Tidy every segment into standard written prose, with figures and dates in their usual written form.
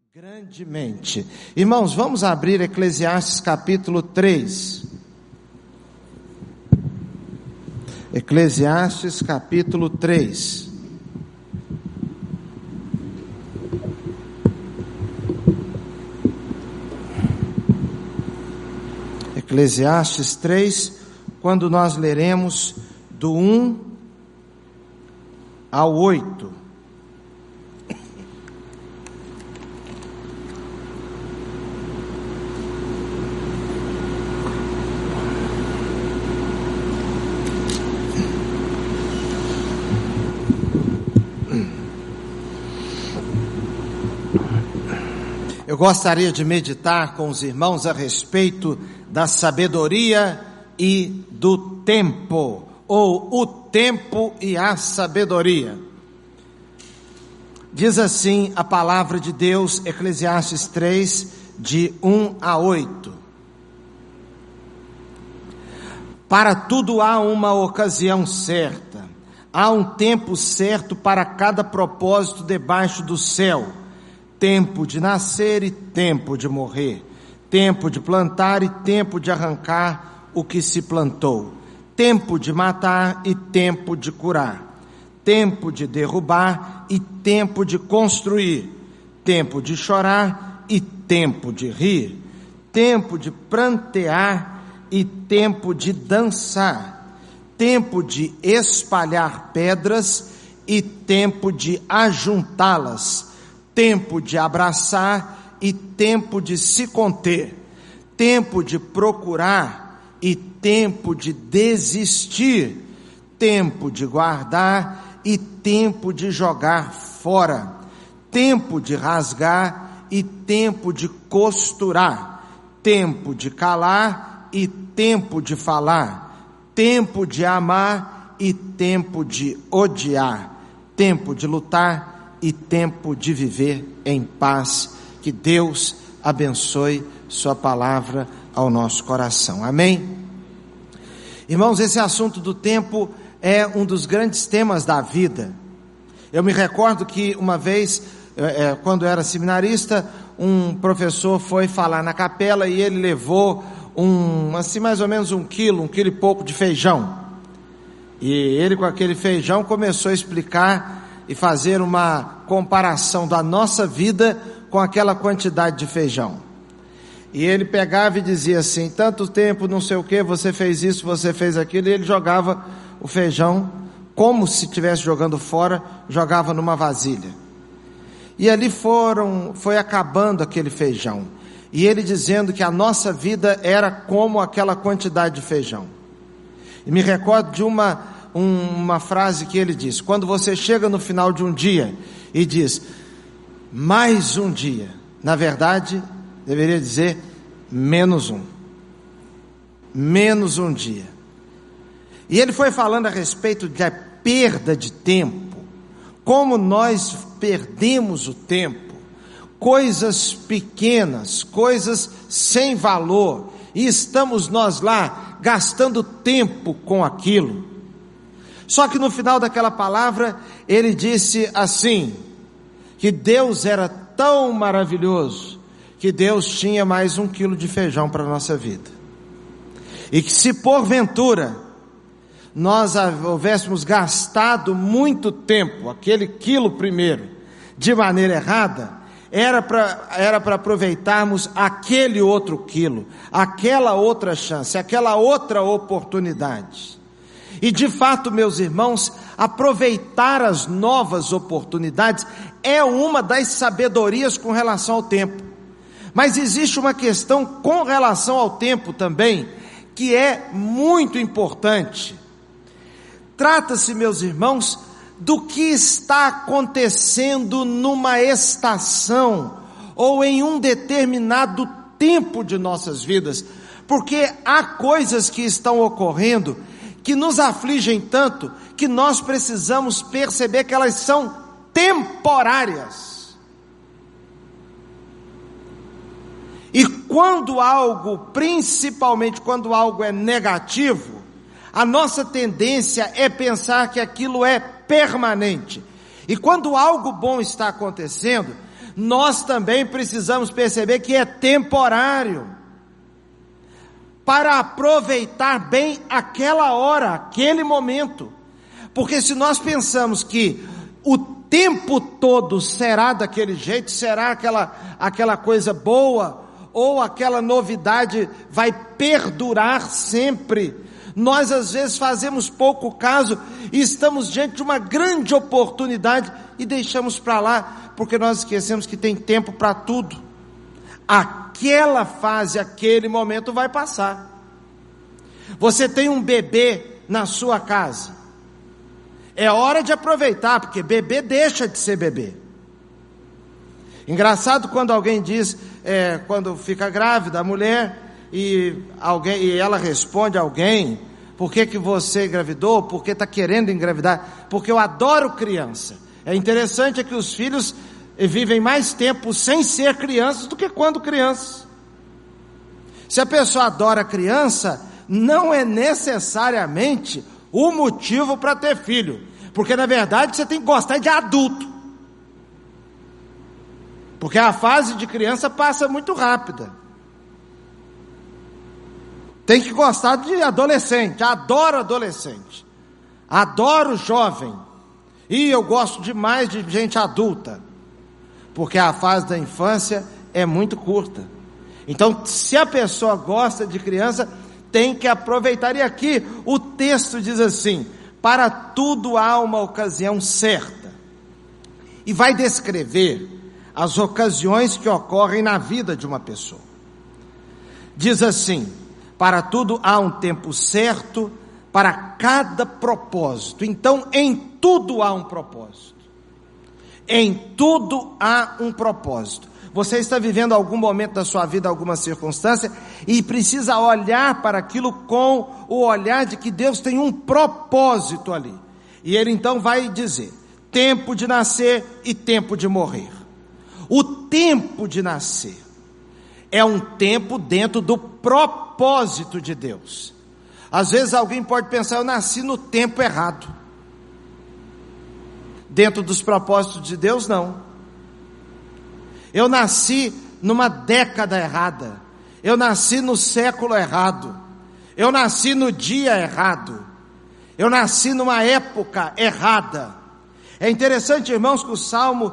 Grandemente. Irmãos, vamos abrir Eclesiastes capítulo 3. Eclesiastes capítulo 3. Eclesiastes 3, quando nós leremos do 1 ao 8. Eu gostaria de meditar com os irmãos a respeito da sabedoria e do tempo, ou o tempo e a sabedoria. Diz assim a palavra de Deus, Eclesiastes 3, de 1 a 8. Para tudo há uma ocasião certa, há um tempo certo para cada propósito debaixo do céu. Tempo de nascer e tempo de morrer, tempo de plantar e tempo de arrancar o que se plantou, tempo de matar e tempo de curar, tempo de derrubar e tempo de construir, tempo de chorar e tempo de rir, tempo de prantear e tempo de dançar, tempo de espalhar pedras e tempo de ajuntá-las, tempo de abraçar e tempo de se conter, tempo de procurar e tempo de desistir, tempo de guardar e tempo de jogar fora, tempo de rasgar e tempo de costurar, tempo de calar e tempo de falar, tempo de amar e tempo de odiar, tempo de lutar e tempo de viver em paz. Que Deus abençoe sua palavra ao nosso coração. Amém? Irmãos, esse assunto do tempo é um dos grandes temas da vida. Eu me recordo que uma vez, quando eu era seminarista, um professor foi falar na capela e ele levou mais ou menos 1 quilo e pouco de feijão. E ele, com aquele feijão, começou a explicar e fazer uma comparação da nossa vida com aquela quantidade de feijão. E ele pegava e dizia assim: tanto tempo, não sei o que, você fez isso, você fez aquilo, e ele jogava o feijão, como se estivesse jogando fora, jogava numa vasilha. E ali foi acabando aquele feijão. E ele dizendo que a nossa vida era como aquela quantidade de feijão. E me recordo de uma frase que ele disse: quando você chega no final de um dia e diz, mais um dia, na verdade, deveria dizer, menos um dia. E ele foi falando a respeito da perda de tempo, como nós perdemos o tempo, coisas pequenas, coisas sem valor, e estamos nós lá, gastando tempo com aquilo. Só que no final daquela palavra, ele disse assim, que Deus era tão maravilhoso, que Deus tinha mais 1 quilo de feijão para a nossa vida. E que se porventura, nós houvéssemos gastado muito tempo, aquele quilo primeiro, de maneira errada, era para aproveitarmos aquele outro quilo, aquela outra chance, aquela outra oportunidade. E de fato, meus irmãos, aproveitar as novas oportunidades é uma das sabedorias com relação ao tempo. Mas existe uma questão com relação ao tempo também, que é muito importante. Trata-se, meus irmãos, do que está acontecendo numa estação ou em um determinado tempo de nossas vidas, porque há coisas que estão ocorrendo que nos afligem tanto, que nós precisamos perceber que elas são temporárias. E quando algo, principalmente quando algo é negativo, a nossa tendência é pensar que aquilo é permanente. E quando algo bom está acontecendo, nós também precisamos perceber que é temporário, para aproveitar bem aquela hora, aquele momento. Porque se nós pensamos que o tempo todo será daquele jeito, será aquela coisa boa, ou aquela novidade vai perdurar sempre, nós às vezes fazemos pouco caso e estamos diante de uma grande oportunidade e deixamos para lá, porque nós esquecemos que tem tempo para tudo. Aquela fase, aquele momento vai passar. Você tem um bebê na sua casa, é hora de aproveitar, porque bebê deixa de ser bebê. Engraçado quando alguém diz, quando fica grávida a mulher, e ela responde a alguém: por que você engravidou? Porque está querendo engravidar? Porque eu adoro criança. É interessante que os filhos vivem mais tempo sem ser crianças do que quando crianças. Se a pessoa adora criança, não é necessariamente o motivo para ter filho, porque na verdade você tem que gostar de adulto, porque a fase de criança passa muito rápida. Tem que gostar de adolescente. Adoro adolescente, adoro jovem, e eu gosto demais de gente adulta, porque a fase da infância é muito curta. Então, se a pessoa gosta de criança, tem que aproveitar. E aqui o texto diz assim: para tudo há uma ocasião certa, e vai descrever as ocasiões que ocorrem na vida de uma pessoa. Diz assim: para tudo há um tempo certo, para cada propósito. Então, em tudo há um propósito. Em tudo há um propósito. Você está vivendo algum momento da sua vida, alguma circunstância, e precisa olhar para aquilo com o olhar de que Deus tem um propósito ali. E Ele então vai dizer: tempo de nascer e tempo de morrer. O tempo de nascer é um tempo dentro do propósito de Deus. Às vezes alguém pode pensar: eu nasci no tempo errado. Dentro dos propósitos de Deus, não. Eu nasci numa década errada, eu nasci no século errado, eu nasci no dia errado, eu nasci numa época errada. É interessante, irmãos, que o Salmo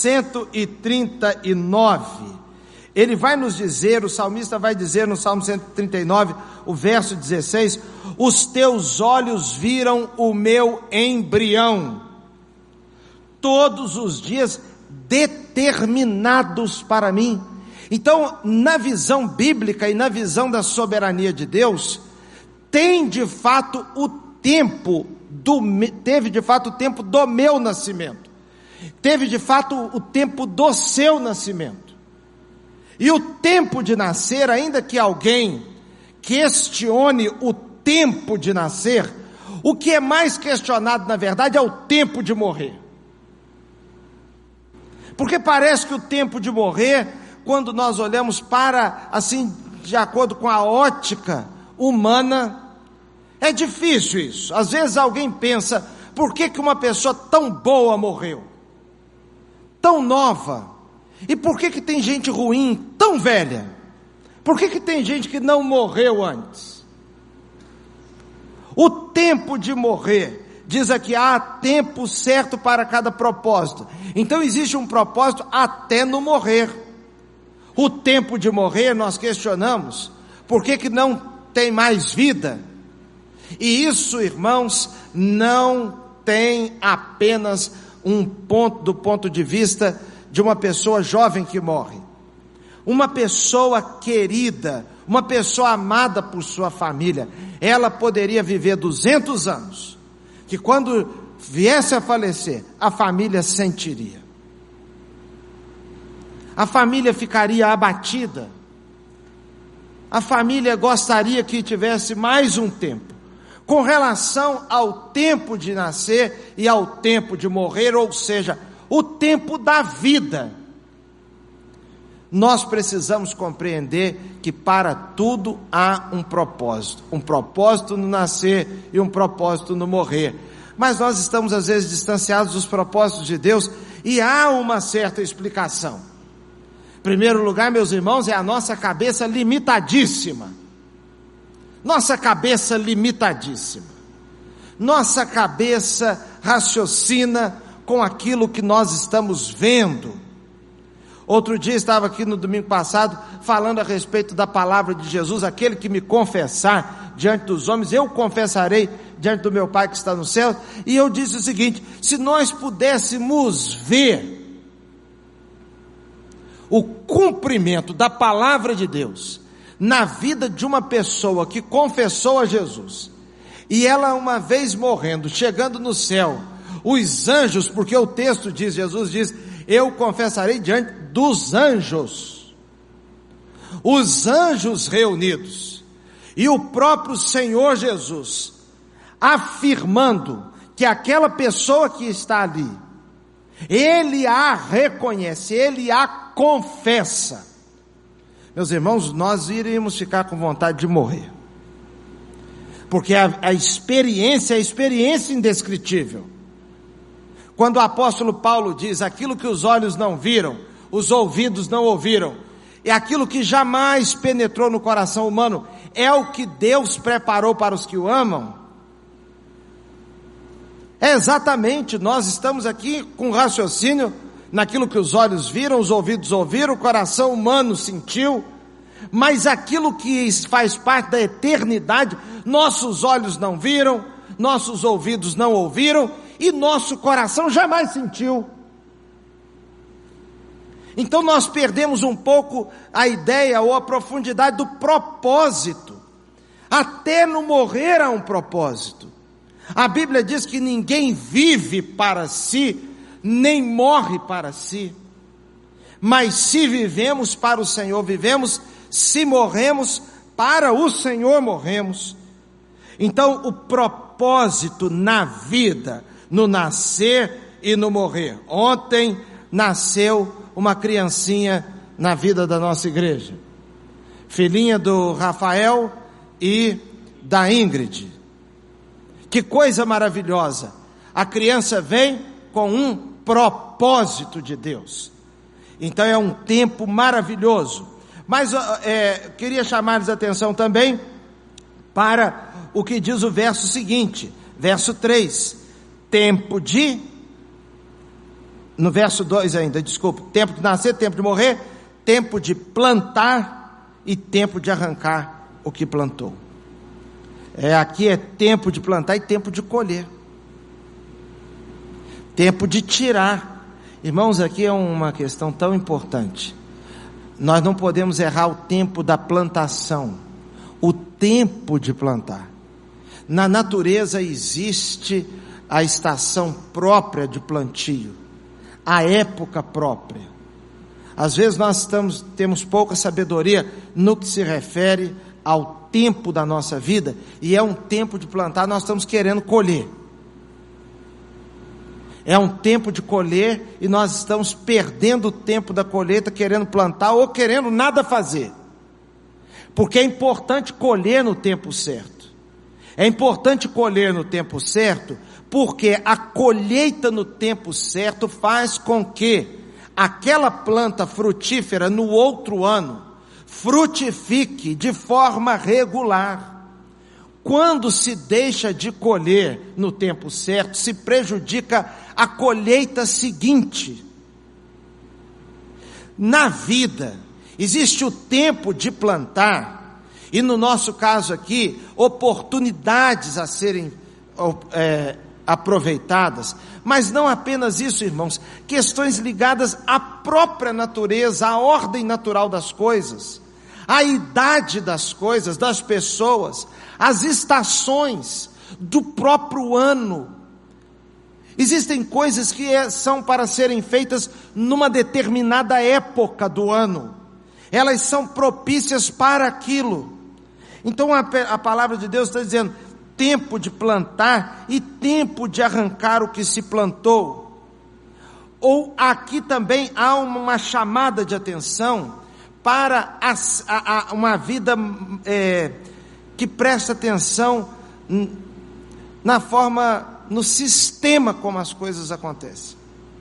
139, ele vai nos dizer, o salmista vai dizer no Salmo 139, o verso 16: os teus olhos viram o meu embrião, todos os dias determinados para mim. Então, na visão bíblica e na visão da soberania de Deus, tem de fato o tempo teve de fato o tempo do meu nascimento, teve de fato o tempo do seu nascimento. E o tempo de nascer, ainda que alguém questione o tempo de nascer, o que é mais questionado na verdade é o tempo de morrer. Porque parece que o tempo de morrer, quando nós olhamos para, assim, de acordo com a ótica humana, é difícil isso. Às vezes alguém pensa: por que uma pessoa tão boa morreu? Tão nova? E por que tem gente ruim, tão velha? Por que tem gente que não morreu antes? O tempo de morrer, diz aqui, há tempo certo para cada propósito. Então existe um propósito até no morrer. O tempo de morrer, nós questionamos: por que não tem mais vida? E isso, irmãos, não tem apenas um ponto do ponto de vista de uma pessoa jovem que morre. Uma pessoa querida, uma pessoa amada por sua família, ela poderia viver 200 anos, que quando viesse a falecer, a família sentiria. A família ficaria abatida. A família gostaria que tivesse mais um tempo. Com relação ao tempo de nascer e ao tempo de morrer, ou seja, o tempo da vida, nós precisamos compreender que para tudo há um propósito no nascer e um propósito no morrer. mas nós estamos às vezes distanciados dos propósitos de Deus, e há uma certa explicação. Em primeiro lugar, meus irmãos, é a nossa cabeça limitadíssima. Nossa cabeça limitadíssima. Nossa cabeça raciocina com aquilo que nós estamos vendo. Outro dia estava aqui no domingo passado falando a respeito da palavra de Jesus: aquele que me confessar diante dos homens, eu confessarei diante do meu Pai que está no céu. E eu disse o seguinte: se nós pudéssemos ver o cumprimento da palavra de Deus na vida de uma pessoa que confessou a Jesus, e ela uma vez morrendo, chegando no céu, os anjos, porque o texto diz, Jesus diz, eu confessarei diante dos anjos, os anjos reunidos, e o próprio Senhor Jesus, afirmando que aquela pessoa que está ali, Ele a reconhece, Ele a confessa. Meus irmãos, nós iríamos ficar com vontade de morrer, porque a experiência é a experiência indescritível. Quando o apóstolo Paulo diz, aquilo que os olhos não viram, os ouvidos não ouviram, e aquilo que jamais penetrou no coração humano, é o que Deus preparou para os que o amam. É exatamente, nós estamos aqui com raciocínio naquilo que os olhos viram, os ouvidos ouviram, o coração humano sentiu, mas aquilo que faz parte da eternidade, nossos olhos não viram, nossos ouvidos não ouviram, e nosso coração jamais sentiu. Então nós perdemos um pouco a ideia ou a profundidade do propósito. Até no morrer há um propósito. A Bíblia diz que ninguém vive para si, nem morre para si. Mas se vivemos para o Senhor, vivemos; se morremos, para o Senhor morremos. Então o propósito na vida, no nascer e no morrer. Ontem nasceu uma criancinha na vida da nossa igreja, filhinha do Rafael e da Ingrid. Que coisa maravilhosa! A criança vem com um propósito de Deus. Então é um tempo maravilhoso. Mas queria chamar-lhes a atenção também para o que diz o verso seguinte, verso 3, no verso 2 ainda, desculpa, tempo de nascer, tempo de morrer, tempo de plantar e tempo de arrancar o que plantou. Aqui é tempo de plantar e tempo de colher, tempo de tirar. Irmãos, aqui é uma questão tão importante. Nós não podemos errar o tempo da plantação, o tempo de plantar. Na natureza existe a estação própria de plantio, a época própria. Às vezes nós temos pouca sabedoria no que se refere ao tempo da nossa vida, e é um tempo de plantar, nós estamos querendo colher. É um tempo de colher e nós estamos perdendo o tempo da colheita querendo plantar ou querendo nada fazer. Porque é importante colher no tempo certo. É importante colher no tempo certo, porque a colheita no tempo certo faz com que aquela planta frutífera no outro ano frutifique de forma regular. Quando se deixa de colher no tempo certo, se prejudica a colheita seguinte. Na vida, existe o tempo de plantar, e no nosso caso aqui, oportunidades a serem aproveitadas, mas não apenas isso, irmãos, questões ligadas à própria natureza, à ordem natural das coisas, à idade das coisas, das pessoas, as estações do próprio ano. Existem coisas que são para serem feitas numa determinada época do ano. Elas são propícias para aquilo. Então a palavra de Deus está dizendo, tempo de plantar e tempo de arrancar o que se plantou. Ou aqui também há uma chamada de atenção para uma vida que presta atenção na forma no sistema como as coisas acontecem.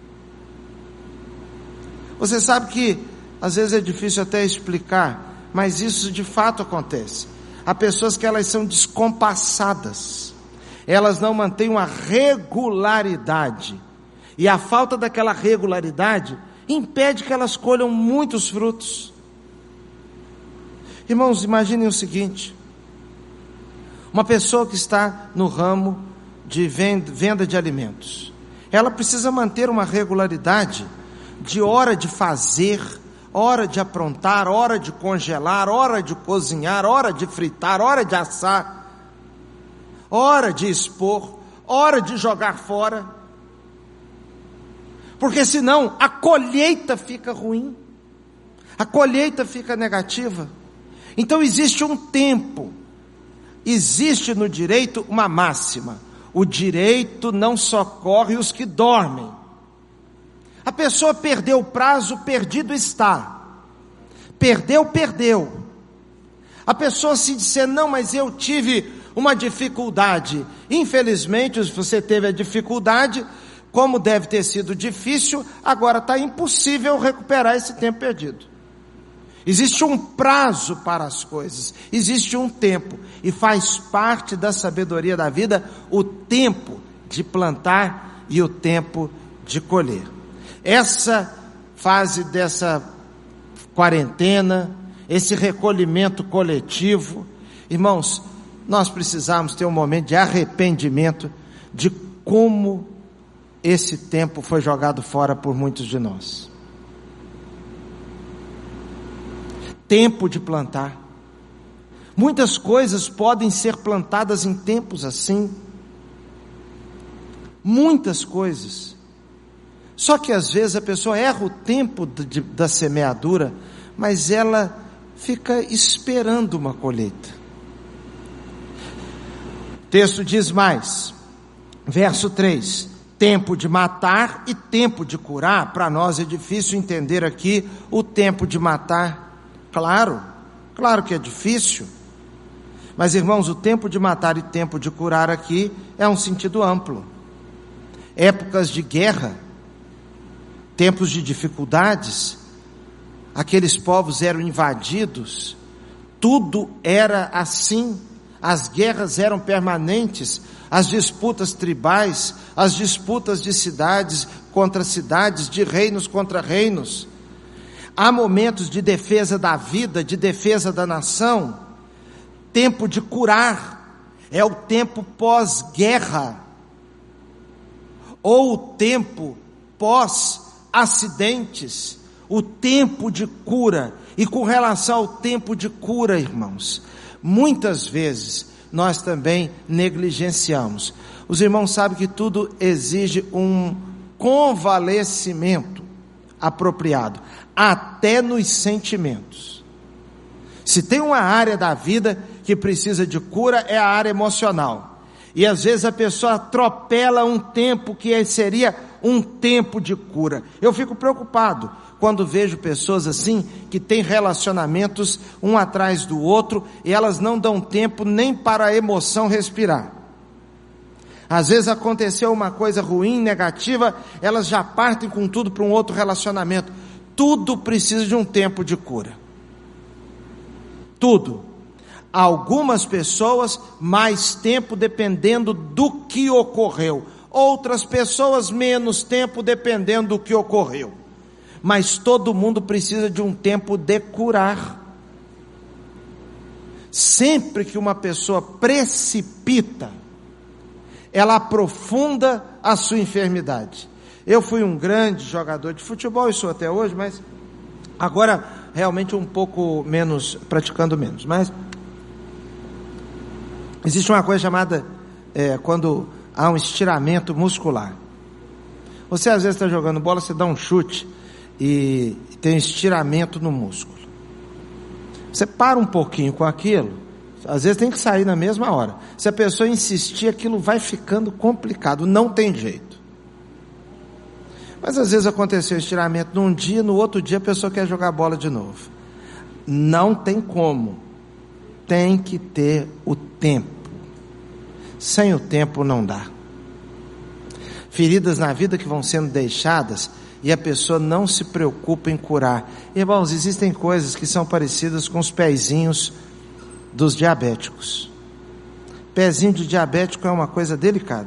Você sabe que às vezes é difícil até explicar, mas isso de fato acontece. Há pessoas que elas são descompassadas, elas não mantêm uma regularidade, e a falta daquela regularidade impede que elas colham muitos frutos. Irmãos, imaginem o seguinte: uma pessoa que está no ramo de venda de alimentos, ela precisa manter uma regularidade de hora de fazer, hora de aprontar, hora de congelar, hora de cozinhar, hora de fritar, hora de assar, hora de expor, hora de jogar fora, porque senão a colheita fica ruim, a colheita fica negativa. Então existe um tempo, existe no direito uma máxima: o direito não socorre os que dormem. A pessoa perdeu o prazo, perdido está. Perdeu. A pessoa se disser, não, mas eu tive uma dificuldade. Infelizmente, você teve a dificuldade, como deve ter sido difícil, agora está impossível recuperar esse tempo perdido. Existe um prazo para as coisas, existe um tempo, e faz parte da sabedoria da vida o tempo de plantar e o tempo de colher. Essa fase dessa quarentena, esse recolhimento coletivo, irmãos, nós precisamos ter um momento de arrependimento de como esse tempo foi jogado fora por muitos de nós. Tempo de plantar. Muitas coisas podem ser plantadas em tempos assim. Muitas coisas. Só que às vezes a pessoa erra o tempo da semeadura, mas ela fica esperando uma colheita. O texto diz mais, verso 3, tempo de matar e tempo de curar. Para nós é difícil entender aqui o tempo de matar. Claro que é difícil, mas irmãos, o tempo de matar e tempo de curar aqui é um sentido amplo. Épocas de guerra, tempos de dificuldades, aqueles povos eram invadidos, tudo era assim, as guerras eram permanentes, as disputas tribais, as disputas de cidades contra cidades, de reinos contra reinos. Há momentos de defesa da vida, de defesa da nação. Tempo de curar é o tempo pós-guerra, ou o tempo pós-acidentes, o tempo de cura. E com relação ao tempo de cura, irmãos, muitas vezes nós também negligenciamos. Os irmãos sabem que tudo exige um convalescimento apropriado, até nos sentimentos. Se tem uma área da vida que precisa de cura, é a área emocional. E às vezes a pessoa atropela um tempo que seria um tempo de cura. Eu fico preocupado quando vejo pessoas assim, que têm relacionamentos um atrás do outro, e elas não dão tempo nem para a emoção respirar. Às vezes aconteceu uma coisa ruim, negativa, elas já partem com tudo para um outro relacionamento. Tudo precisa de um tempo de cura. Tudo. Algumas pessoas, mais tempo dependendo do que ocorreu. Outras pessoas, menos tempo dependendo do que ocorreu. Mas todo mundo precisa de um tempo de curar. Sempre que uma pessoa precipita, ela aprofunda a sua enfermidade. Eu fui um grande jogador de futebol, e sou até hoje, mas agora realmente um pouco menos, praticando menos. Mas existe uma coisa chamada, quando há um estiramento muscular. Você às vezes está jogando bola, você dá um chute e tem estiramento no músculo. Você para um pouquinho com aquilo, às vezes tem que sair na mesma hora. Se a pessoa insistir, aquilo vai ficando complicado, não tem jeito. Mas às vezes aconteceu estiramento num dia, no outro dia a pessoa quer jogar bola de novo. Não tem como. Tem que ter o tempo. Sem o tempo não dá. feridas na vida que vão sendo deixadas e a pessoa não se preocupa em curar. Irmãos, existem coisas que são parecidas com os pezinhos dos diabéticos. Pezinho de diabético é uma coisa delicada.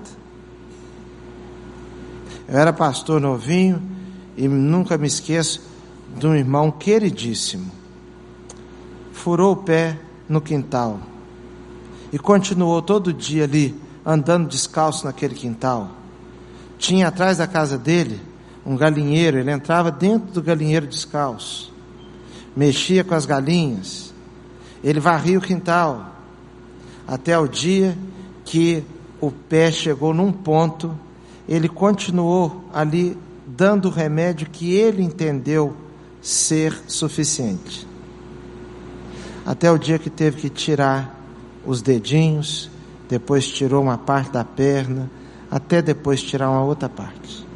Eu era pastor novinho e nunca me esqueço de um irmão queridíssimo. Furou o pé no quintal e continuou todo dia ali, andando descalço naquele quintal. Tinha atrás da casa dele um galinheiro, ele entrava dentro do galinheiro descalço, mexia com as galinhas, ele varria o quintal, até o dia que o pé chegou num ponto, ele continuou ali dando o remédio que ele entendeu ser suficiente. Até o dia que teve que tirar os dedinhos, depois tirou uma parte da perna, até depois tirar uma outra parte.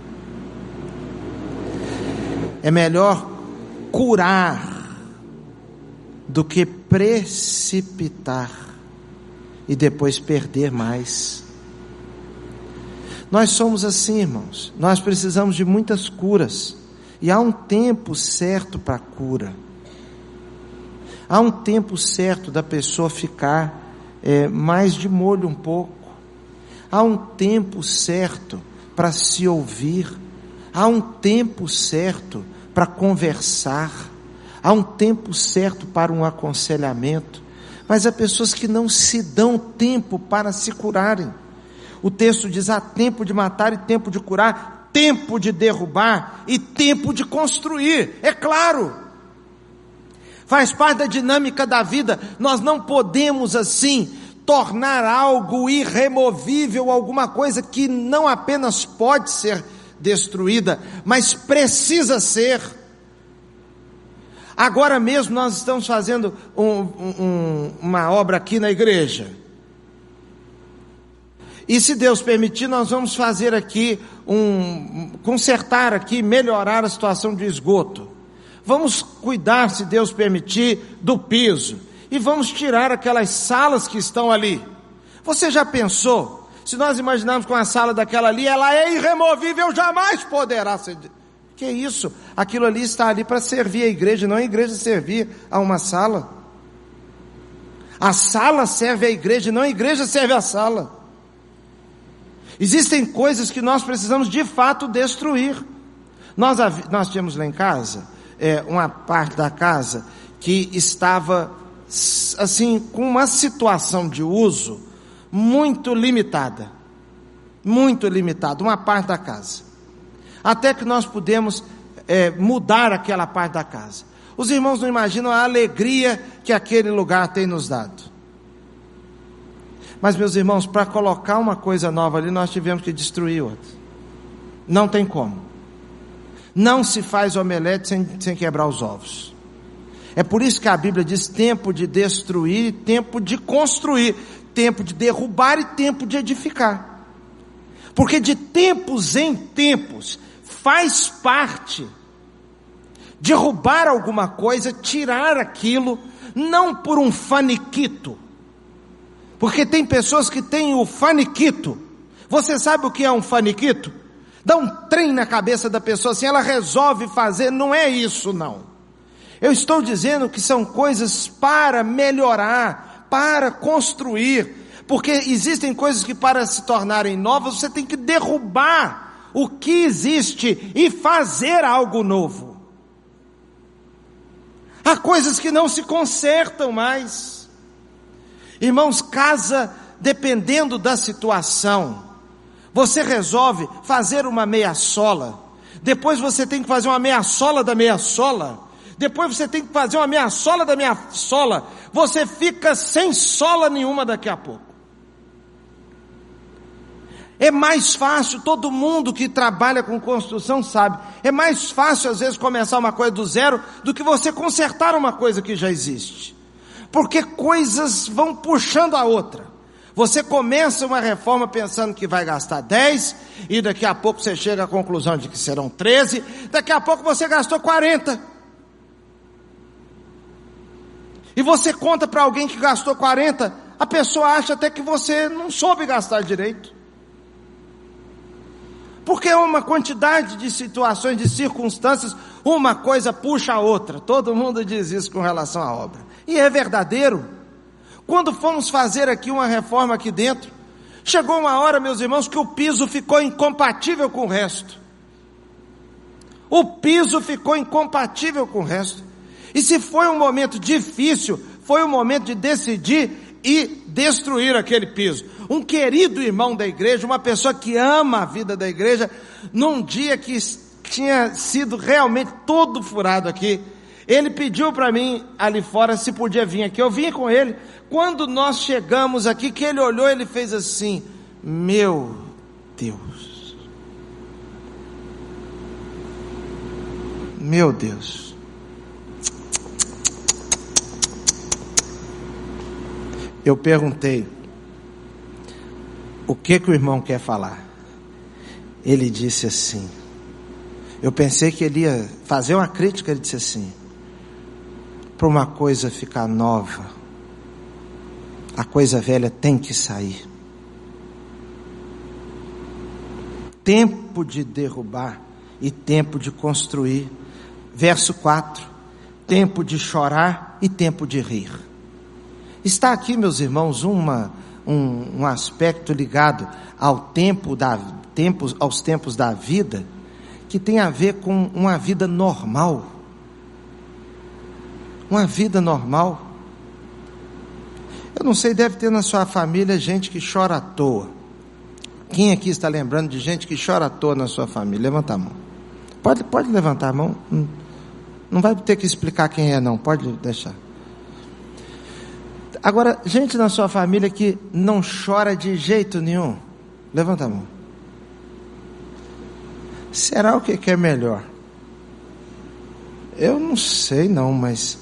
É melhor curar do que precipitar e depois perder mais. Nós somos assim, irmãos. Nós precisamos de muitas curas. E há um tempo certo para a cura. Há um tempo certo da pessoa ficar mais de molho um pouco. Há um tempo certo para se ouvir. Há um tempo certo para conversar. Há um tempo certo para um aconselhamento. Mas há pessoas que não se dão tempo para se curarem. O texto diz: há tempo de matar e tempo de curar, tempo de derrubar e tempo de construir. É claro, faz parte da dinâmica da vida. Nós não podemos assim tornar algo irremovível, alguma coisa que não apenas pode ser destruída, mas precisa ser. Agora mesmo nós estamos fazendo uma obra aqui na igreja. E se Deus permitir, nós vamos fazer aqui, consertar aqui, melhorar a situação de esgoto. Vamos cuidar, se Deus permitir, do piso. E vamos tirar aquelas salas que estão ali. Você já pensou? Se nós imaginarmos com a sala daquela ali, ela é irremovível, jamais poderá ser. Que isso? Aquilo ali está ali para servir a igreja, não a igreja servir a uma sala. A sala serve à igreja, não a igreja serve à sala. Existem coisas que nós precisamos de fato destruir. Nós tínhamos lá em casa, uma parte da casa que estava assim, com uma situação de uso muito limitada, uma parte da casa. Até que nós pudemos mudar aquela parte da casa. Os irmãos não imaginam a alegria que aquele lugar tem nos dado. Mas, meus irmãos, para colocar uma coisa nova ali, nós tivemos que destruir outra. Não tem como. Não se faz omelete sem quebrar os ovos. É por isso que a Bíblia diz tempo de destruir e tempo de construir, tempo de derrubar e tempo de edificar. Porque de tempos em tempos faz parte derrubar alguma coisa, tirar aquilo, não por um faniquito. Porque tem pessoas que têm o faniquito. Você sabe o que é um faniquito? Dá um trem na cabeça da pessoa, assim, ela resolve fazer. Não é isso, não. Eu estou dizendo que são coisas para melhorar, para construir. Porque existem coisas que, para se tornarem novas, você tem que derrubar o que existe e fazer algo novo. Há coisas que não se consertam mais. Irmãos, casa, dependendo da situação, você resolve fazer uma meia sola, depois você tem que fazer uma meia sola da meia sola, depois você tem que fazer uma meia sola da meia sola, você fica sem sola nenhuma daqui a pouco. É mais fácil, todo mundo que trabalha com construção sabe, é mais fácil às vezes começar uma coisa do zero do que você consertar uma coisa que já existe. Porque coisas vão puxando a outra. Você começa uma reforma pensando que vai gastar 10, e daqui a pouco você chega à conclusão de que serão 13, daqui a pouco você gastou 40. E você conta para alguém que gastou 40, a pessoa acha até que você não soube gastar direito. Porque é uma quantidade de situações, de circunstâncias, uma coisa puxa a outra. Todo mundo diz isso com relação à obra. E é verdadeiro. Quando fomos fazer aqui uma reforma aqui dentro, chegou uma hora, meus irmãos, que o piso ficou incompatível com o resto. O piso ficou incompatível com o resto. E se foi um momento difícil, foi um momento de decidir e destruir aquele piso. Um querido irmão da igreja, uma pessoa que ama a vida da igreja, num dia que tinha sido realmente todo furado aqui, ele pediu para mim ali fora se podia vir aqui. Eu vim com ele. Quando nós chegamos aqui, que ele olhou, ele fez assim: meu Deus, meu Deus. Eu perguntei, o que o irmão quer falar? Ele disse assim, eu pensei que ele ia fazer uma crítica, ele disse assim: para uma coisa ficar nova, a coisa velha tem que sair. Tempo de derrubar e tempo de construir. Verso 4, tempo de chorar e tempo de rir. Está aqui, meus irmãos, um aspecto ligado aos tempos da vida, que tem a ver com uma vida normal. Uma vida normal. Eu não sei, deve ter na sua família gente que chora à toa. Quem aqui está lembrando de gente que chora à toa na sua família? Levanta a mão. Pode levantar a mão. Não vai ter que explicar quem é, não. Pode deixar. Agora, gente na sua família que não chora de jeito nenhum, levanta a mão. Será o que é melhor? Eu não sei não, mas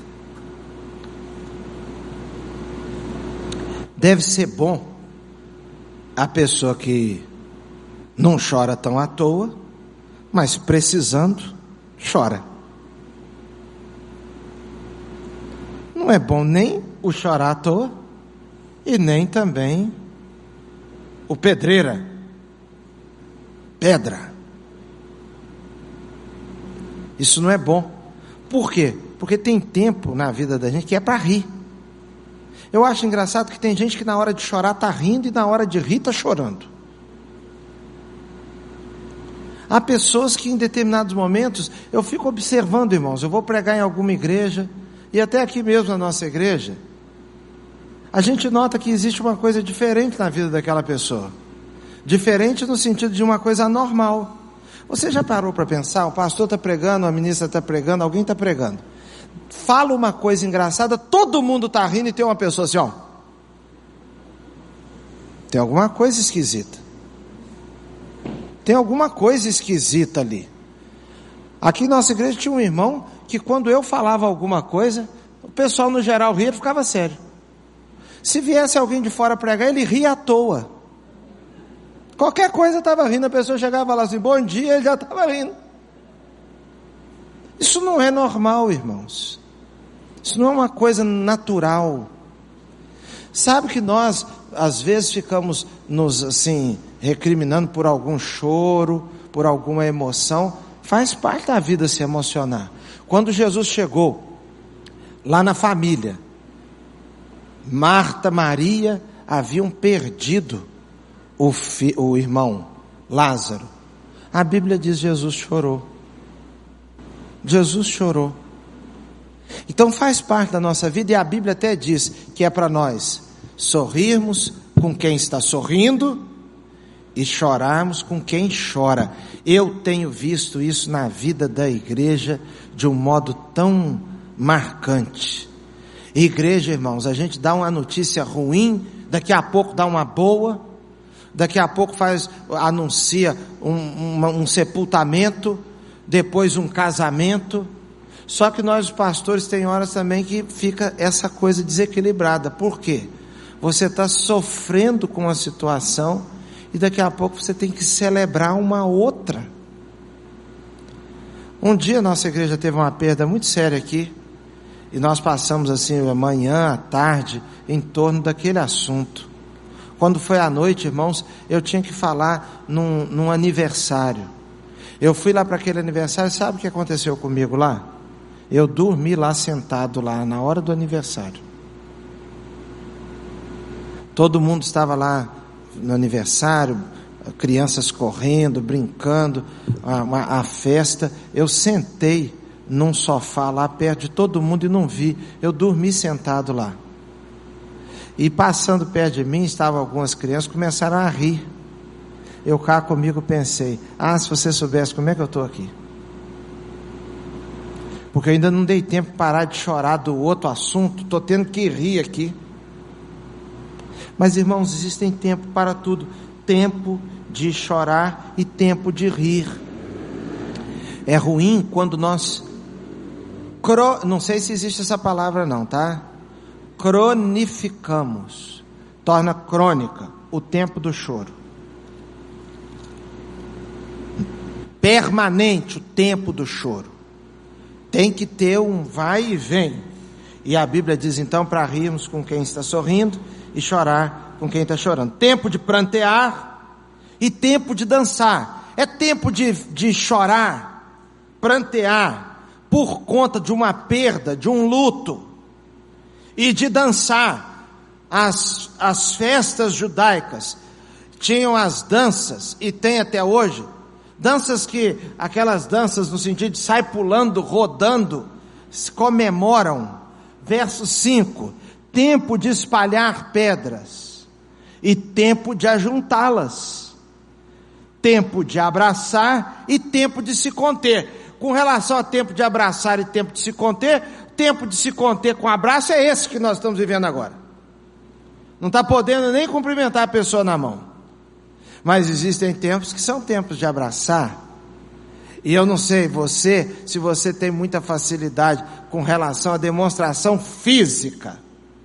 deve ser bom a pessoa que não chora tão à toa, mas precisando, chora. Não é bom nem o chorar à toa e nem também o pedra. Isso não é bom. Por quê? Porque tem tempo na vida da gente que é para rir. Eu acho engraçado que tem gente que na hora de chorar está rindo e na hora de rir está chorando. Há pessoas que em determinados momentos, eu fico observando, irmãos, eu vou pregar em alguma igreja, e até aqui mesmo na nossa igreja, a gente nota que existe uma coisa diferente na vida daquela pessoa. Diferente no sentido de uma coisa anormal. Você já parou para pensar? O pastor está pregando, a ministra está pregando, alguém está pregando. Fala uma coisa engraçada, todo mundo está rindo e tem uma pessoa assim, ó. Tem alguma coisa esquisita. Tem alguma coisa esquisita ali. Aqui em nossa igreja tinha um irmão que quando eu falava alguma coisa, o pessoal no geral ria e ficava sério. Se viesse alguém de fora pregar, ele ria à toa. Qualquer coisa estava rindo, a pessoa chegava e falava assim, bom dia, ele já estava rindo. Isso não é normal, irmãos. Isso não é uma coisa natural. Sabe que nós, às vezes, ficamos nos, assim, recriminando por algum choro, por alguma emoção. Faz parte da vida se emocionar. Quando Jesus chegou lá na família, Marta, Maria haviam perdido o irmão Lázaro. A Bíblia diz que Jesus chorou. Jesus chorou. Então faz parte da nossa vida, e a Bíblia até diz que é para nós sorrirmos com quem está sorrindo e chorarmos com quem chora. Eu tenho visto isso na vida da igreja de um modo tão marcante. Igreja, irmãos, a gente dá uma notícia ruim, daqui a pouco dá uma boa, daqui a pouco anuncia um sepultamento, depois um casamento. Só que nós, os pastores, tem horas também que fica essa coisa desequilibrada. Por quê? Você está sofrendo com a situação e daqui a pouco você tem que celebrar uma outra. Um dia nossa igreja teve uma perda muito séria aqui, e nós passamos assim a manhã, à tarde, em torno daquele assunto. Quando foi à noite, irmãos, eu tinha que falar num aniversário. Eu fui lá para aquele aniversário, sabe o que aconteceu comigo lá? Eu dormi lá sentado lá na hora do aniversário. Todo mundo estava lá no aniversário, crianças correndo, brincando, a festa. Eu sentei num sofá lá perto de todo mundo e não vi. Eu dormi sentado lá. E passando perto de mim, estavam algumas crianças, começaram a rir. Eu cá comigo pensei, se você soubesse como é que eu estou aqui. Porque eu ainda não dei tempo de parar de chorar do outro assunto, estou tendo que rir aqui. Mas irmãos, existem tempo para tudo. Tempo de chorar e tempo de rir. É ruim quando nós, não sei se existe essa palavra não, tá? Cronificamos, torna crônica o tempo do choro. Permanente o tempo do choro. Tem que ter um vai e vem. E a Bíblia diz então para rirmos com quem está sorrindo e chorar com quem está chorando. Tempo de prantear e tempo de dançar. É tempo de chorar, prantear por conta de uma perda, de um luto. E de dançar. As festas judaicas tinham as danças, e tem até hoje, danças aquelas danças no sentido de sai pulando, rodando, comemoram. Verso 5, tempo de espalhar pedras, e tempo de ajuntá-las, tempo de abraçar e tempo de se conter. Com relação a tempo de abraçar e tempo de se conter, tempo de se conter com abraço é esse que nós estamos vivendo agora. Não está podendo nem cumprimentar a pessoa na mão. Mas existem tempos que são tempos de abraçar. E eu não sei se você tem muita facilidade com relação à demonstração física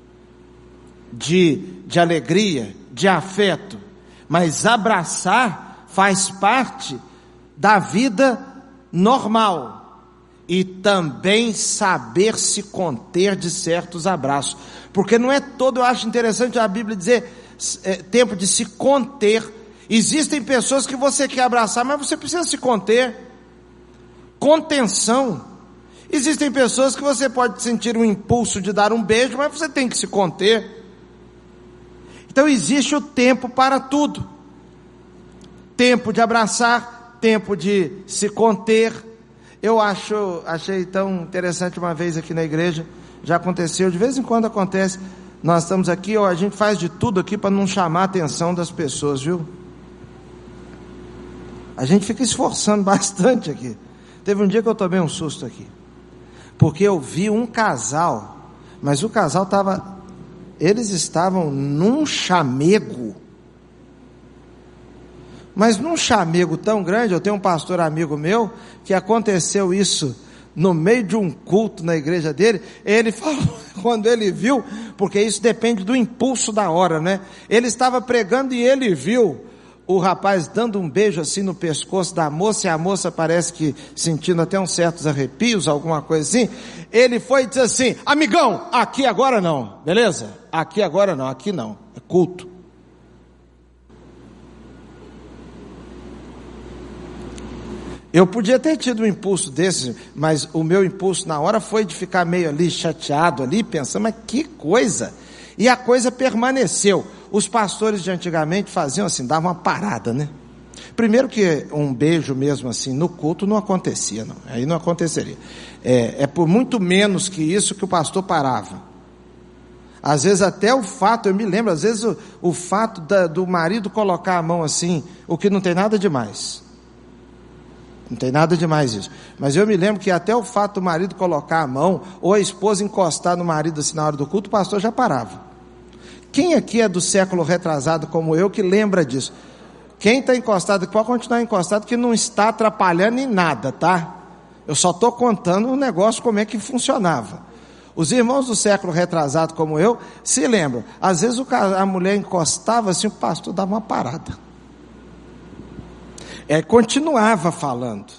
de alegria, de afeto. Mas abraçar faz parte da vida normal. E também saber se conter de certos abraços. Porque não é todo, eu acho interessante a Bíblia dizer, tempo de se conter. Existem pessoas que você quer abraçar, mas você precisa se conter. Contenção. Existem pessoas que você pode sentir um impulso de dar um beijo, mas você tem que se conter. Então existe o tempo para tudo. Tempo de abraçar, tempo de se conter. Eu achei tão interessante uma vez aqui na igreja, já aconteceu, de vez em quando acontece, nós estamos aqui, a gente faz de tudo aqui para não chamar a atenção das pessoas, viu? A gente fica esforçando bastante aqui. Teve um dia que eu tomei um susto aqui, porque eu vi um casal, mas o casal eles estavam num chamego, mas num chamego tão grande. Eu tenho um pastor amigo meu, que aconteceu isso no meio de um culto na igreja dele. Ele falou, quando ele viu, porque isso depende do impulso da hora, né? Ele estava pregando e ele viu o rapaz dando um beijo assim no pescoço da moça, e a moça parece que sentindo até uns certos arrepios, alguma coisa assim. Ele foi e disse assim: amigão, aqui agora não, beleza? Aqui agora não, aqui não, é culto. Eu podia ter tido um impulso desse, mas o meu impulso na hora foi de ficar meio ali chateado ali, pensando, mas que coisa! E a coisa permaneceu. Os pastores de antigamente faziam assim, davam uma parada, né? Primeiro que um beijo mesmo assim no culto não acontecia, não. Aí não aconteceria. É por muito menos que isso que o pastor parava. Às vezes até o fato, eu me lembro, às vezes o fato do marido colocar a mão assim, o que não tem nada demais. Não tem nada demais isso. Mas eu me lembro que até o fato do marido colocar a mão, ou a esposa encostar no marido assim na hora do culto, o pastor já parava. Quem aqui é do século retrasado como eu que lembra disso? Quem está encostado pode continuar encostado, que não está atrapalhando em nada, tá? Eu só estou contando o negócio como é que funcionava. Os irmãos do século retrasado como eu se lembram. Às vezes a mulher encostava assim, o pastor dava uma parada. Continuava falando.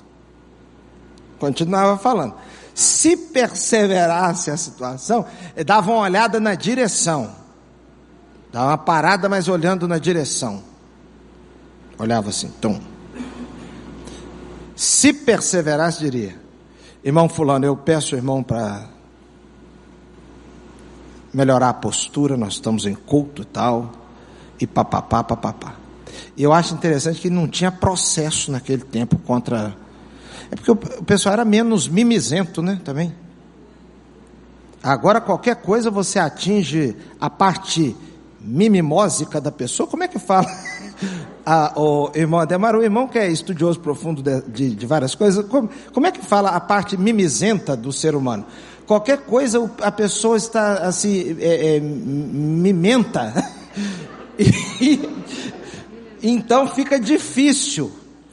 Se perseverasse a situação, dava uma olhada na direção. Dava uma parada, mas olhando na direção. Olhava assim, tum. Se perseverasse, diria: irmão fulano, eu peço, irmão, para melhorar a postura, nós estamos em culto e tal, e papapá, papapá. E eu acho interessante que não tinha processo naquele tempo contra... É porque o pessoal era menos mimizento, né, também. Agora qualquer coisa você atinge a parte mimimósica da pessoa. Como é que fala? O irmão Ademar, o irmão que é estudioso profundo de várias coisas, como é que fala a parte mimizenta do ser humano? Qualquer coisa a pessoa está assim, mimenta. Então fica difícil.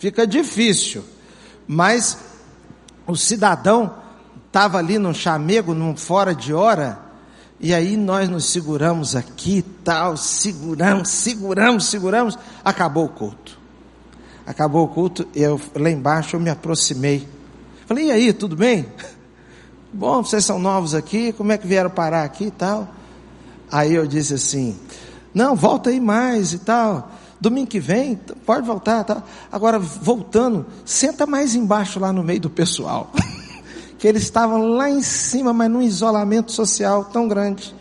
Mas o cidadão estava ali num chamego, num fora de hora, e aí nós nos seguramos aqui e tal, seguramos, acabou o culto, eu lá embaixo eu me aproximei, falei: e aí, tudo bem? Bom, vocês são novos aqui, como é que vieram parar aqui e tal? Aí eu disse assim: não, volta aí mais e tal, domingo que vem, pode voltar, tá? Agora, voltando, senta mais embaixo lá no meio do pessoal. Que eles estavam lá em cima, mas num isolamento social tão grande.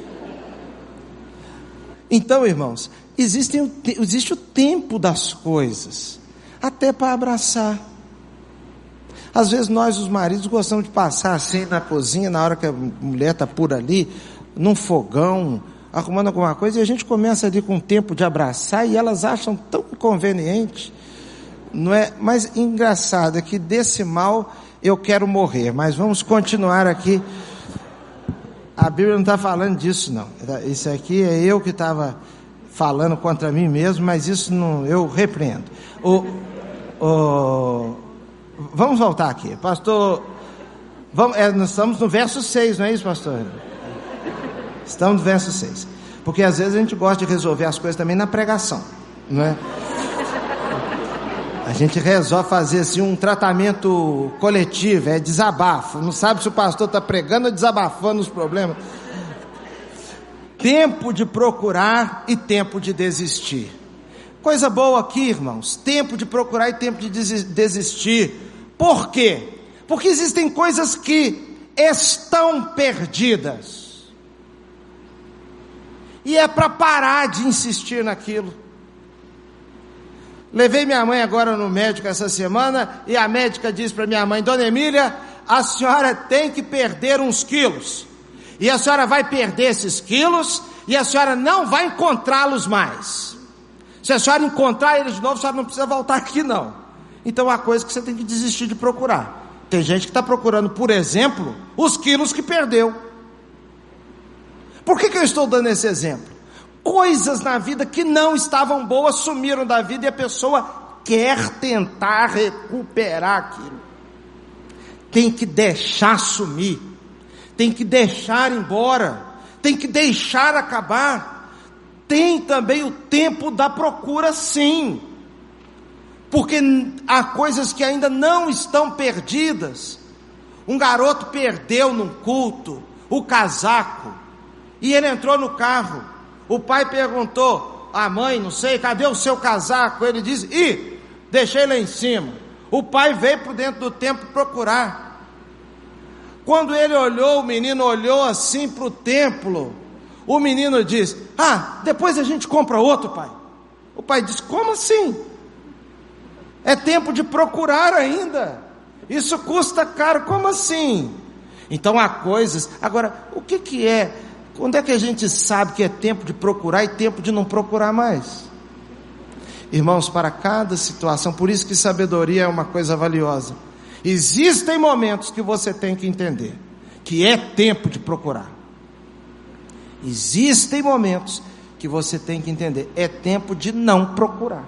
Então, irmãos, existe o tempo das coisas, até para abraçar. Às vezes nós, os maridos, gostamos de passar assim na cozinha, na hora que a mulher está por ali, num fogão, arrumando alguma coisa, e a gente começa ali com o tempo de abraçar, e elas acham tão conveniente, não é? Mas engraçado é que desse mal eu quero morrer, mas vamos continuar aqui. A Bíblia não está falando disso, não. Isso aqui é eu que estava falando contra mim mesmo, mas isso não, eu repreendo. Vamos voltar aqui, pastor. Nós estamos no verso 6, não é isso, pastor? Estamos no verso 6. Porque às vezes a gente gosta de resolver as coisas também na pregação, não é? A gente resolve fazer assim um tratamento coletivo, é desabafo. Não sabe se o pastor está pregando ou desabafando os problemas. Tempo de procurar e tempo de desistir. Coisa boa aqui, irmãos. Tempo de procurar e tempo de desistir. Por quê? Porque existem coisas que estão perdidas. E é para parar de insistir naquilo. Levei minha mãe agora no médico essa semana, e a médica disse para minha mãe: dona Emília, a senhora tem que perder uns quilos, e a senhora vai perder esses quilos, e a senhora não vai encontrá-los mais. Se a senhora encontrar eles de novo, a senhora não precisa voltar aqui não. Então há coisa que você tem que desistir de procurar. Tem gente que está procurando, por exemplo, os quilos que perdeu. Por que eu estou dando esse exemplo? Coisas na vida que não estavam boas sumiram da vida, e a pessoa quer tentar recuperar aquilo. Tem que deixar sumir, tem que deixar embora, tem que deixar acabar. Tem também o tempo da procura, sim, porque há coisas que ainda não estão perdidas. Um garoto perdeu num culto o casaco, e ele entrou no carro. O pai perguntou à mãe, não sei, cadê o seu casaco? Ele disse: deixei lá em cima. O pai veio por dentro do templo procurar. Quando ele olhou, o menino olhou assim para o templo. O menino disse: depois a gente compra outro, pai. O pai disse: como assim? É tempo de procurar ainda. Isso custa caro, como assim? Então há coisas. Agora, o que é? Quando é que a gente sabe que é tempo de procurar e tempo de não procurar mais? Irmãos, para cada situação, por isso que sabedoria é uma coisa valiosa. Existem momentos que você tem que entender que é tempo de procurar. Existem momentos que você tem que entender, é tempo de não procurar.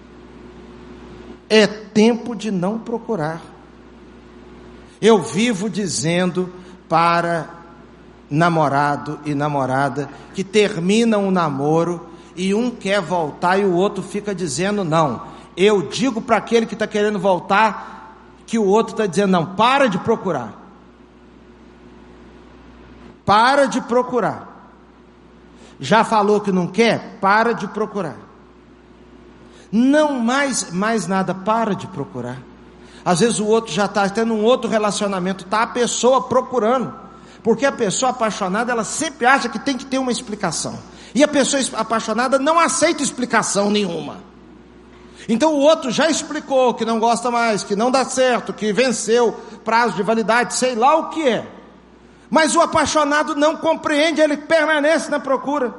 É tempo de não procurar. Eu vivo dizendo para namorado e namorada que terminam o namoro e um quer voltar e o outro fica dizendo não. Eu digo para aquele que está querendo voltar que o outro está dizendo não. Para de procurar. Para de procurar. Já falou que não quer? Para de procurar. Não mais nada, para de procurar. Às vezes o outro já está tendo um outro relacionamento, está a pessoa procurando, porque a pessoa apaixonada, ela sempre acha que tem que ter uma explicação, e a pessoa apaixonada não aceita explicação nenhuma. Então o outro já explicou que não gosta mais, que não dá certo, que venceu prazo de validade, sei lá o que é, mas o apaixonado não compreende, ele permanece na procura.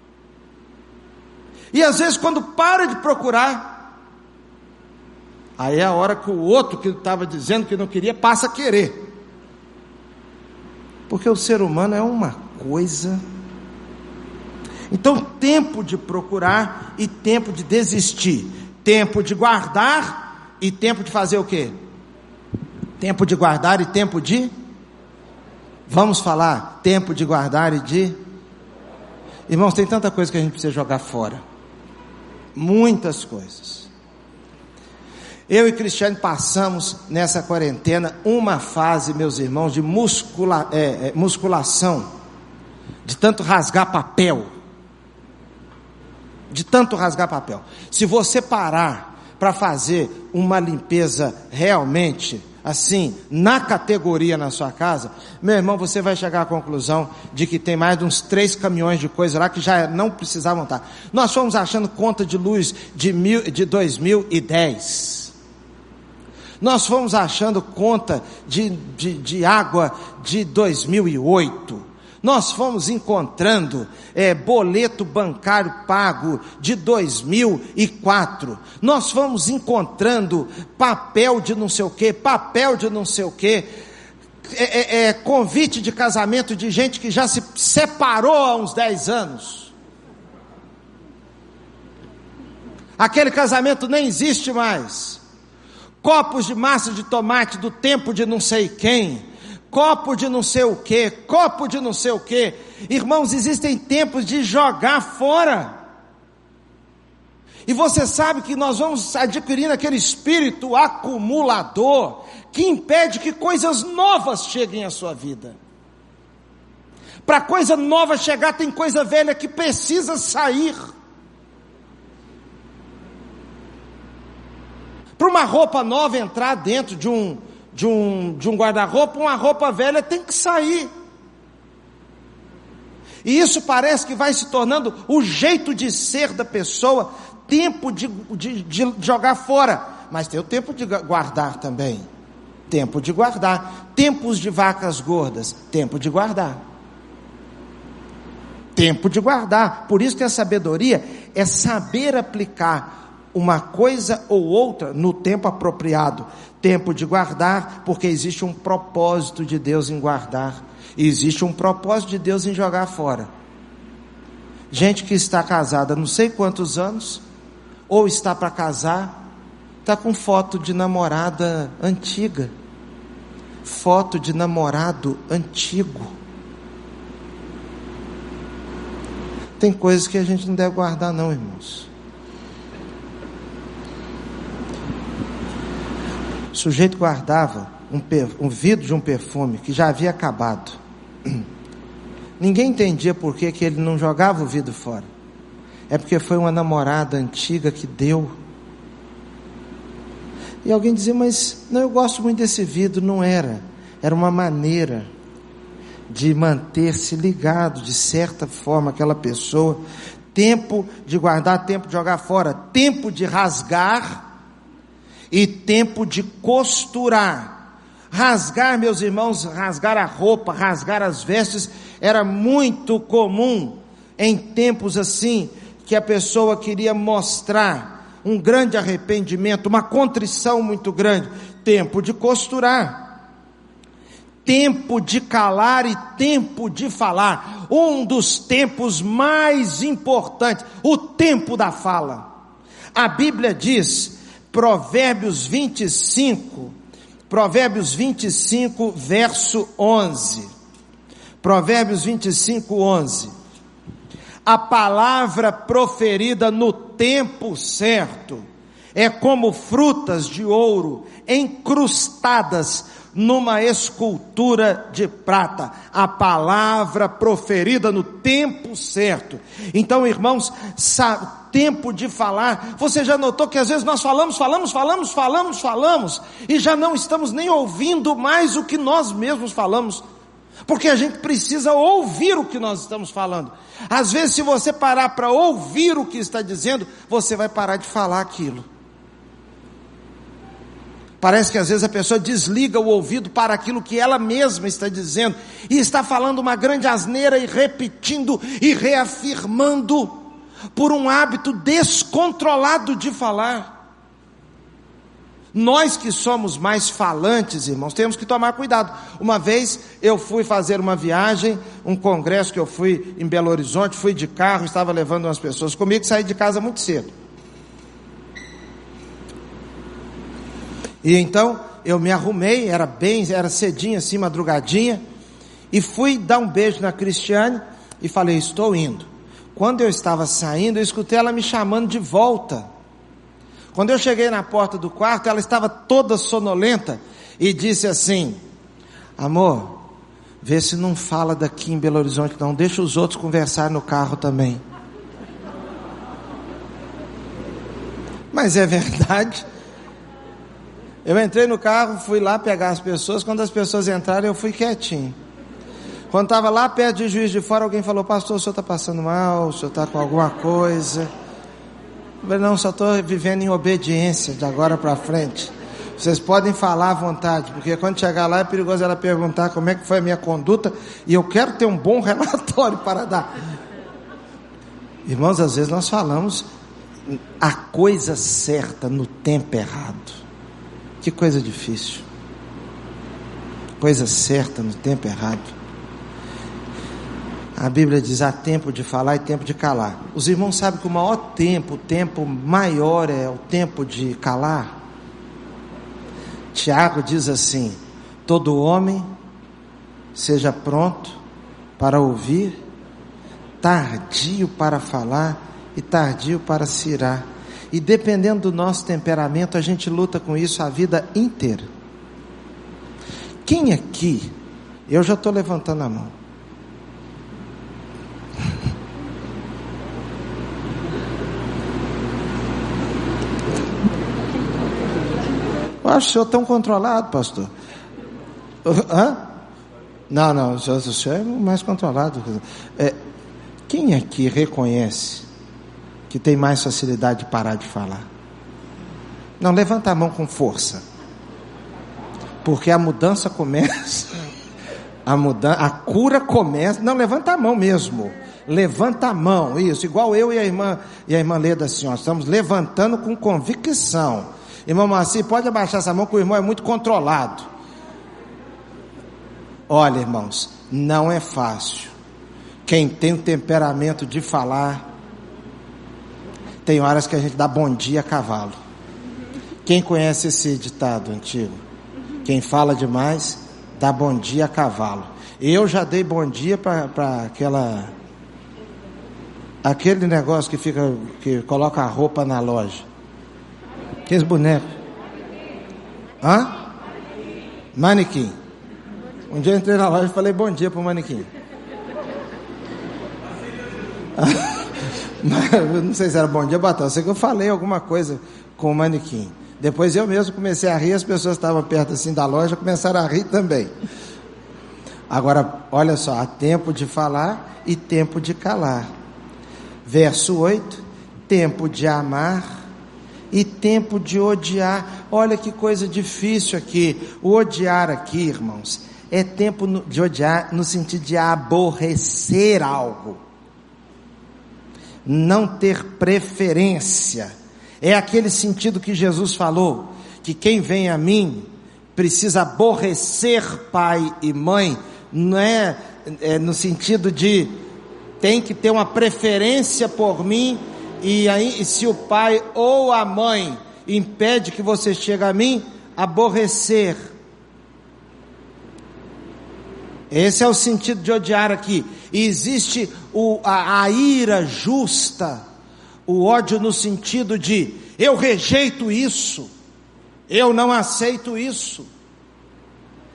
E às vezes quando para de procurar, aí é a hora que o outro que estava dizendo que não queria passa a querer. Porque o ser humano é uma coisa. Então, tempo de procurar e tempo de desistir. Tempo de guardar e tempo de fazer o quê? Tempo de guardar e tempo de... Vamos falar, tempo de guardar e de... Irmãos, tem tanta coisa que a gente precisa jogar fora. Muitas coisas. Eu e Cristiane passamos nessa quarentena uma fase, meus irmãos, de musculação, de tanto rasgar papel. De tanto rasgar papel. Se você parar para fazer uma limpeza realmente, assim, na categoria na sua casa, meu irmão, você vai chegar à conclusão de que tem mais de uns 3 caminhões de coisa lá que já não precisavam estar. Nós fomos achando conta de luz de 2010. Nós fomos achando conta de água de 2008. Nós fomos encontrando boleto bancário pago de 2004. Nós fomos encontrando papel de não sei o quê, convite de casamento de gente que já se separou há uns 10 anos. Aquele casamento nem existe mais. Copos de massa de tomate do tempo de não sei quem, copo de não sei o que, copo de não sei o que. Irmãos, existem tempos de jogar fora. E você sabe que nós vamos adquirindo aquele espírito acumulador que impede que coisas novas cheguem à sua vida. Para coisa nova chegar, tem coisa velha que precisa sair. Para uma roupa nova entrar dentro de um guarda-roupa, uma roupa velha tem que sair. E isso parece que vai se tornando o jeito de ser da pessoa, tempo de jogar fora, mas tem o tempo de guardar também. Tempo de guardar. Tempos de vacas gordas, tempo de guardar. Tempo de guardar. Por isso que a sabedoria é saber aplicar uma coisa ou outra no tempo apropriado. Tempo de guardar, porque existe um propósito de Deus em guardar, e existe um propósito de Deus em jogar fora. Gente que está casada há não sei quantos anos, ou está para casar, está com foto de namorada antiga, foto de namorado antigo. Tem coisas que a gente não deve guardar não, irmãos. O sujeito guardava um vidro de um perfume que já havia acabado. Ninguém entendia por que ele não jogava o vidro fora. É porque foi uma namorada antiga que deu. E alguém dizia, mas não, eu gosto muito desse vidro. Não era. Era uma maneira de manter-se ligado, de certa forma, aquela pessoa. Tempo de guardar, tempo de jogar fora. Tempo de rasgar e tempo de costurar. Rasgar, meus irmãos, rasgar a roupa, rasgar as vestes, era muito comum em tempos assim, que a pessoa queria mostrar um grande arrependimento, uma contrição muito grande. Tempo de costurar. Tempo de calar e tempo de falar. Um dos tempos mais importantes, o tempo da fala. A Bíblia diz, Provérbios 25, verso 11. Provérbios 25, 11. A palavra proferida no tempo certo é como frutas de ouro encrustadas numa escultura de prata, a palavra proferida no tempo certo. Então, irmãos, tempo de falar. Você já notou que às vezes nós falamos e já não estamos nem ouvindo mais o que nós mesmos falamos, porque a gente precisa ouvir o que nós estamos falando. Às vezes, se você parar para ouvir o que está dizendo, você vai parar de falar aquilo. Parece que às vezes a pessoa desliga o ouvido para aquilo que ela mesma está dizendo, e está falando uma grande asneira e repetindo e reafirmando, por um hábito descontrolado de falar. Nós que somos mais falantes, irmãos, temos que tomar cuidado. Uma vez eu fui fazer uma viagem, um congresso que eu fui em Belo Horizonte, fui de carro, estava levando umas pessoas comigo, saí de casa muito cedo. E então eu me arrumei, era cedinho assim, madrugadinha, e fui dar um beijo na Cristiane e falei, estou indo. Quando eu estava saindo, eu escutei ela me chamando de volta. Quando eu cheguei na porta do quarto, ela estava toda sonolenta e disse assim, amor, vê se não fala daqui em Belo Horizonte não, deixa os outros conversar no carro também. Mas é verdade. Eu entrei no carro, fui lá pegar as pessoas, quando as pessoas entraram eu fui quietinho. Quando estava lá perto de Juiz de Fora, alguém falou, pastor, o senhor está passando mal, o senhor está com alguma coisa? Eu falei, não, só estou vivendo em obediência de agora para frente. Vocês podem falar à vontade, porque quando chegar lá é perigoso ela perguntar como é que foi a minha conduta, e eu quero ter um bom relatório para dar. Irmãos, às vezes nós falamos a coisa certa no tempo errado. Que coisa difícil. Coisa certa no tempo errado. A Bíblia diz, há tempo de falar e tempo de calar. Os irmãos sabem que o maior tempo, o tempo maior é o tempo de calar. Tiago diz assim, todo homem seja pronto para ouvir, tardio para falar e tardio para se irar. E dependendo do nosso temperamento, a gente luta com isso a vida inteira. Quem aqui, eu já estou levantando a mão, eu acho o senhor tão controlado, pastor. Hã? Não, o senhor é mais controlado. Quem aqui reconhece que tem mais facilidade de parar de falar? Não, levanta a mão com força. Porque a mudança começa, a cura começa, não, levanta a mão mesmo. Levanta a mão, isso, igual eu e a irmã Leda, assim, ó, estamos levantando com convicção. Irmão Marci, pode abaixar essa mão que o irmão é muito controlado. Olha, irmãos, não é fácil. Quem tem o temperamento de falar, tem horas que a gente dá bom dia a cavalo. Quem conhece esse ditado antigo? Quem fala demais, dá bom dia a cavalo. Eu já dei bom dia para aquele negócio que coloca a roupa na loja. Aqueles bonecos. Hã? Manequim. Um dia eu entrei na loja e falei bom dia pro manequim. Eu não sei se era bom dia, Batão. Eu sei que eu falei alguma coisa com o manequim. Depois eu mesmo comecei a rir, as pessoas estavam perto assim da loja começaram a rir também. Agora, olha só, há tempo de falar e tempo de calar. Verso 8, tempo de amar e tempo de odiar. Olha que coisa difícil aqui. O odiar aqui, irmãos, é tempo de odiar no sentido de aborrecer algo. Não ter preferência. É aquele sentido que Jesus falou, que quem vem a mim precisa aborrecer pai e mãe. Não é no sentido de tem que ter uma preferência por mim. E aí, se o pai ou a mãe impede que você chegue a mim, aborrecer. Esse é o sentido de odiar aqui. E existe a ira justa, o ódio no sentido de eu rejeito isso, eu não aceito isso.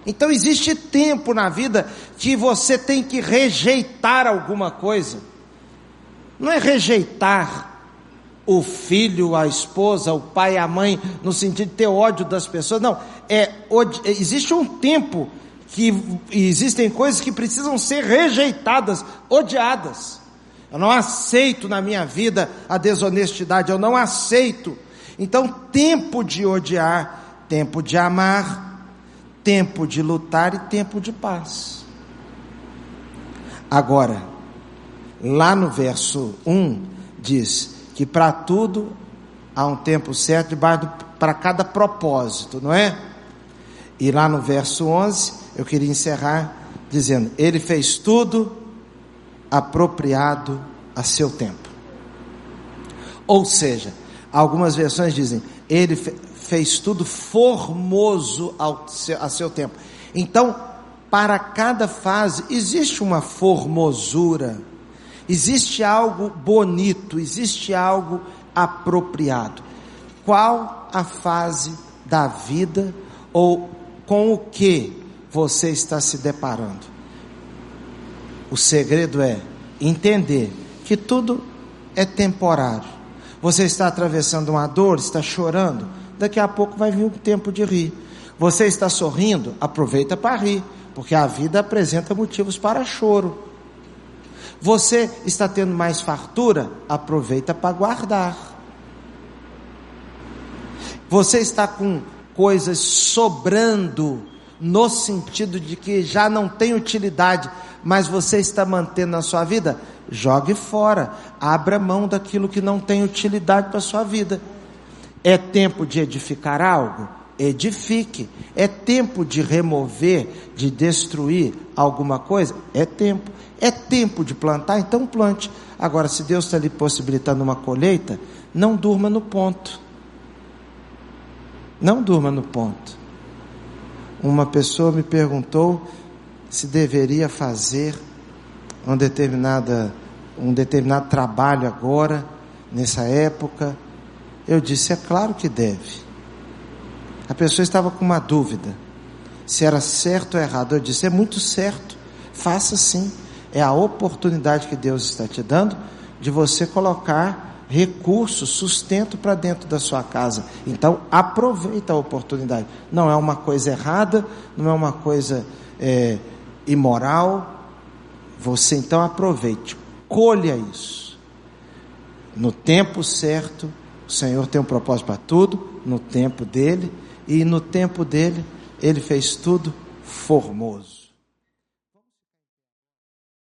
Então existe tempo na vida que você tem que rejeitar alguma coisa. Não é rejeitar o filho, a esposa, o pai, a mãe, no sentido de ter ódio das pessoas. Não, existe um tempo que existem coisas que precisam ser rejeitadas, odiadas. Eu não aceito na minha vida a desonestidade, eu não aceito. Então, tempo de odiar, tempo de amar, tempo de lutar e tempo de paz. Agora, lá no verso 1, diz que para tudo há um tempo certo para cada propósito, não é? E lá no verso 11, eu queria encerrar dizendo, ele fez tudo apropriado a seu tempo. Ou seja, algumas versões dizem, ele fez tudo formoso a seu tempo. Então, para cada fase, existe uma formosura, existe algo bonito, existe algo apropriado. Qual a fase da vida ou com o que você está se deparando? O segredo é entender que tudo é temporário. Você está atravessando uma dor, está chorando, daqui a pouco vai vir o tempo de rir. Você está sorrindo, aproveita para rir, porque a vida apresenta motivos para choro. Você está tendo mais fartura, aproveita para guardar. Você está com coisas sobrando, no sentido de que já não tem utilidade, mas você está mantendo na sua vida, jogue fora, abra mão daquilo que não tem utilidade para a sua vida. É tempo de edificar algo? Edifique. É tempo de remover, de destruir alguma coisa? É tempo. É tempo de plantar? Então plante. Agora, se Deus está lhe possibilitando uma colheita, não durma no ponto. Não durma no ponto. Uma pessoa me perguntou se deveria fazer um determinado trabalho agora, nessa época. Eu disse, é claro que deve. A pessoa estava com uma dúvida, se era certo ou errado. Eu disse, é muito certo, faça sim. É a oportunidade que Deus está te dando de você colocar recursos, sustento para dentro da sua casa. Então aproveita a oportunidade. Não é uma coisa errada, não é uma coisa imoral. Você então aproveite, colha isso. No tempo certo, o Senhor tem um propósito para tudo, no tempo dele, e no tempo dele, ele fez tudo formoso.